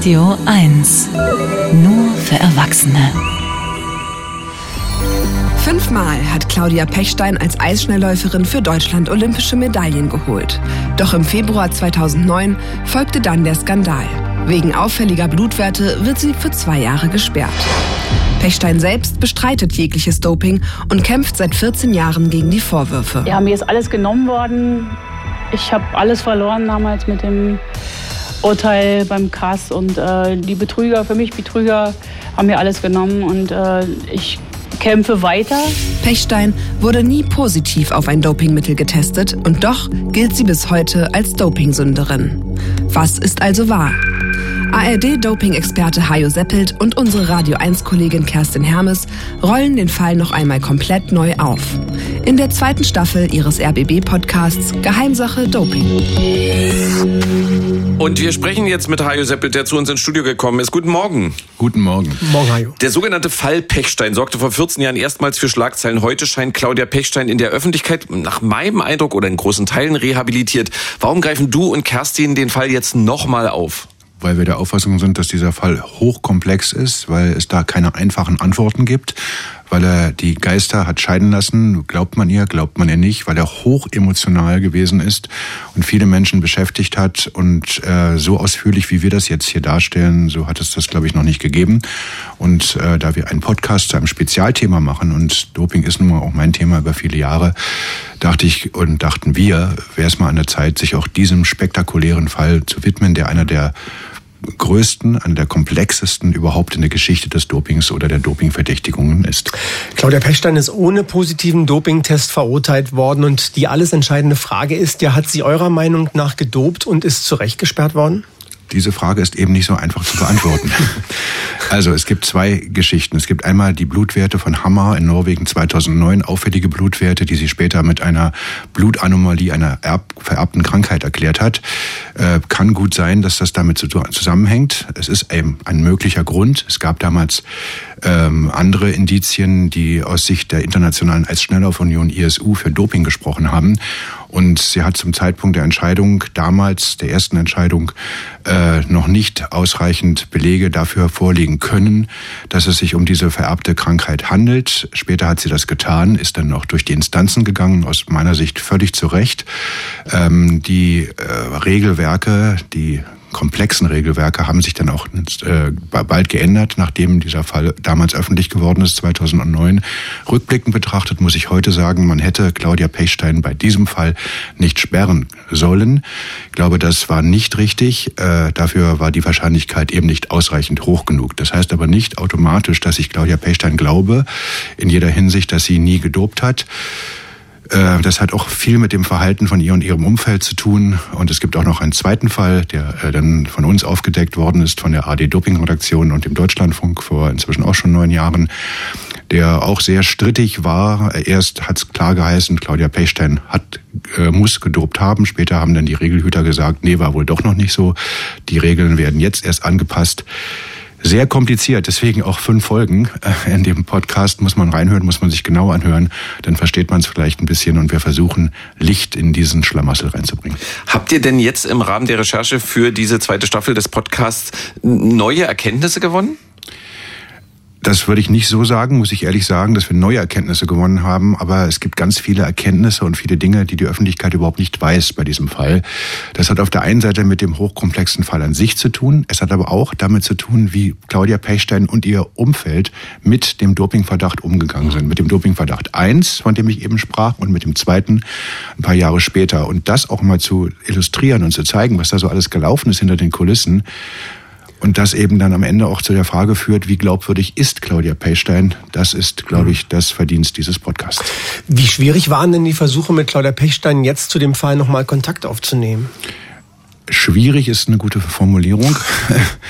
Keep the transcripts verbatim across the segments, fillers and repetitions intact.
Radio eins. Nur für Erwachsene. Fünfmal hat Claudia Pechstein als Eisschnellläuferin für Deutschland olympische Medaillen geholt. Doch im Februar zweitausendneun folgte dann der Skandal. Wegen auffälliger Blutwerte wird sie für zwei Jahre gesperrt. Pechstein selbst bestreitet jegliches Doping und kämpft seit vierzehn Jahren gegen die Vorwürfe. Ja, mir ist alles genommen worden. Ich habe alles verloren damals mit dem Urteil beim K A S. Und äh, die Betrüger, für mich Betrüger, haben mir alles genommen. Und äh, ich kämpfe weiter. Pechstein wurde nie positiv auf ein Dopingmittel getestet und doch gilt sie bis heute als Dopingsünderin. Was ist also wahr? A R D-Doping-Experte Hajo Seppelt und unsere Radio eins-Kollegin Kerstin Hermes rollen den Fall noch einmal komplett neu auf. In der zweiten Staffel ihres R B B-Podcasts Geheimsache Doping. Und wir sprechen jetzt mit Hajo Seppelt, der zu uns ins Studio gekommen ist. Guten Morgen. Guten Morgen. Morgen, Hajo. Der sogenannte Fall Pechstein sorgte vor vierzehn Jahren erstmals für Schlagzeilen. Heute scheint Claudia Pechstein in der Öffentlichkeit nach meinem Eindruck oder in großen Teilen rehabilitiert. Warum greifen du und Kerstin den Fall jetzt nochmal auf? Weil wir der Auffassung sind, dass dieser Fall hochkomplex ist, weil es da keine einfachen Antworten gibt, weil er die Geister hat scheiden lassen, glaubt man ihr, glaubt man ihr nicht, weil er hoch emotional gewesen ist und viele Menschen beschäftigt hat und äh, so ausführlich, wie wir das jetzt hier darstellen, so hat es das, glaube ich, noch nicht gegeben. Und äh, da wir einen Podcast zu einem Spezialthema machen und Doping ist nun mal auch mein Thema über viele Jahre, dachte ich und dachten wir, wäre es mal an der Zeit, sich auch diesem spektakulären Fall zu widmen, der einer der größten, einer der komplexesten überhaupt in der Geschichte des Dopings oder der Dopingverdächtigungen ist. Claudia Pechstein ist ohne positiven Dopingtest verurteilt worden und die alles entscheidende Frage ist, ja, hat sie eurer Meinung nach gedopt und ist zu Recht gesperrt worden? Diese Frage ist eben nicht so einfach zu beantworten. Also es gibt zwei Geschichten. Es gibt einmal die Blutwerte von Hammer in Norwegen zweitausendneun, auffällige Blutwerte, die sie später mit einer Blutanomalie, einer erb- vererbten Krankheit erklärt hat. Äh, kann gut sein, dass das damit zusammenhängt. Es ist eben ein möglicher Grund. Es gab damals ähm, andere Indizien, die aus Sicht der Internationalen Eisschnelllaufunion I S U für Doping gesprochen haben. Und sie hat zum Zeitpunkt der Entscheidung, damals der ersten Entscheidung, äh, noch nicht ausreichend Belege dafür vorlegen können, dass es sich um diese vererbte Krankheit handelt. Später hat sie das getan, ist dann noch durch die Instanzen gegangen, aus meiner Sicht völlig zu Recht. Ähm, die äh, Regelwerke, die komplexen Regelwerke haben sich dann auch äh, bald geändert, nachdem dieser Fall damals öffentlich geworden ist, zweitausendneun. Rückblickend betrachtet muss ich heute sagen, man hätte Claudia Pechstein bei diesem Fall nicht sperren sollen. Ich glaube, das war nicht richtig. Äh, dafür war die Wahrscheinlichkeit eben nicht ausreichend hoch genug. Das heißt aber nicht automatisch, dass ich Claudia Pechstein glaube, in jeder Hinsicht, dass sie nie gedopt hat. Das hat auch viel mit dem Verhalten von ihr und ihrem Umfeld zu tun. Und es gibt auch noch einen zweiten Fall, der dann von uns aufgedeckt worden ist, von der A R D-Doping-Redaktion und dem Deutschlandfunk vor inzwischen auch schon neun Jahren, der auch sehr strittig war. Erst hat es klar geheißen, Claudia Pechstein hat, äh, muss gedopt haben. Später haben dann die Regelhüter gesagt, nee, war wohl doch noch nicht so. Die Regeln werden jetzt erst angepasst. Sehr kompliziert, deswegen auch fünf Folgen in dem Podcast muss man reinhören, muss man sich genau anhören, dann versteht man es vielleicht ein bisschen und wir versuchen, Licht in diesen Schlamassel reinzubringen. Habt ihr denn jetzt im Rahmen der Recherche für diese zweite Staffel des Podcasts neue Erkenntnisse gewonnen? Das würde ich nicht so sagen, muss ich ehrlich sagen, dass wir neue Erkenntnisse gewonnen haben. Aber es gibt ganz viele Erkenntnisse und viele Dinge, die die Öffentlichkeit überhaupt nicht weiß bei diesem Fall. Das hat auf der einen Seite mit dem hochkomplexen Fall an sich zu tun. Es hat aber auch damit zu tun, wie Claudia Pechstein und ihr Umfeld mit dem Dopingverdacht umgegangen sind. Mit dem Dopingverdacht eins, von dem ich eben sprach, und mit dem zweiten ein paar Jahre später. Und das auch mal zu illustrieren und zu zeigen, was da so alles gelaufen ist hinter den Kulissen. Und das eben dann am Ende auch zu der Frage führt, wie glaubwürdig ist Claudia Pechstein? Das ist, glaube ich, das Verdienst dieses Podcasts. Wie schwierig waren denn die Versuche mit Claudia Pechstein jetzt zu dem Fall nochmal Kontakt aufzunehmen? Schwierig ist eine gute Formulierung.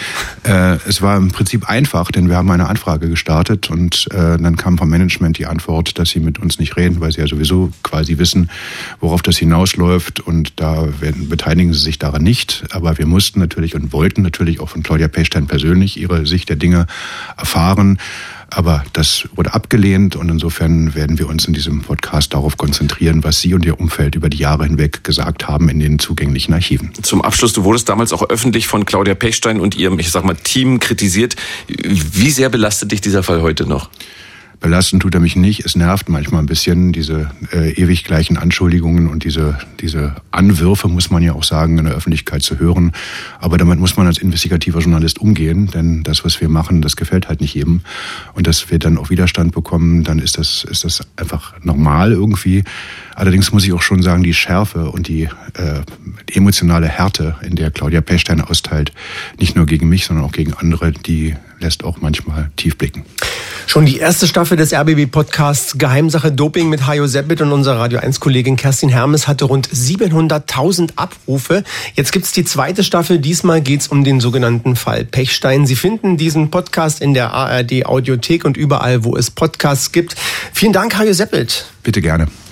Äh, es war im Prinzip einfach, denn wir haben eine Anfrage gestartet und äh, dann kam vom Management die Antwort, dass sie mit uns nicht reden, weil sie ja sowieso quasi wissen, worauf das hinausläuft und da werden, beteiligen sie sich daran nicht. Aber wir mussten natürlich und wollten natürlich auch von Claudia Pechstein persönlich ihre Sicht der Dinge erfahren. Aber das wurde abgelehnt und insofern werden wir uns in diesem Podcast darauf konzentrieren, was Sie und Ihr Umfeld über die Jahre hinweg gesagt haben in den zugänglichen Archiven. Zum Abschluss, du wurdest damals auch öffentlich von Claudia Pechstein und ihrem, ich sag mal, Team kritisiert. Wie sehr belastet dich dieser Fall heute noch? Belasten tut er mich nicht. Es nervt manchmal ein bisschen, diese äh, ewig gleichen Anschuldigungen und diese, diese Anwürfe, muss man ja auch sagen, in der Öffentlichkeit zu hören. Aber damit muss man als investigativer Journalist umgehen, denn das, was wir machen, das gefällt halt nicht jedem. Und dass wir dann auch Widerstand bekommen, dann ist das, ist das einfach normal irgendwie. Allerdings muss ich auch schon sagen, die Schärfe und die äh, emotionale Härte, in der Claudia Pechstein austeilt, nicht nur gegen mich, sondern auch gegen andere, die lässt auch manchmal tief blicken. Schon die erste Staffel des R B B-Podcasts Geheimsache Doping mit Hajo Seppelt und unserer Radio eins Kollegin Kerstin Hermes hatte rund siebenhunderttausend Abrufe. Jetzt gibt's die zweite Staffel. Diesmal geht's um den sogenannten Fall Pechstein. Sie finden diesen Podcast in der A R D Audiothek und überall, wo es Podcasts gibt. Vielen Dank, Hajo Seppelt. Bitte gerne.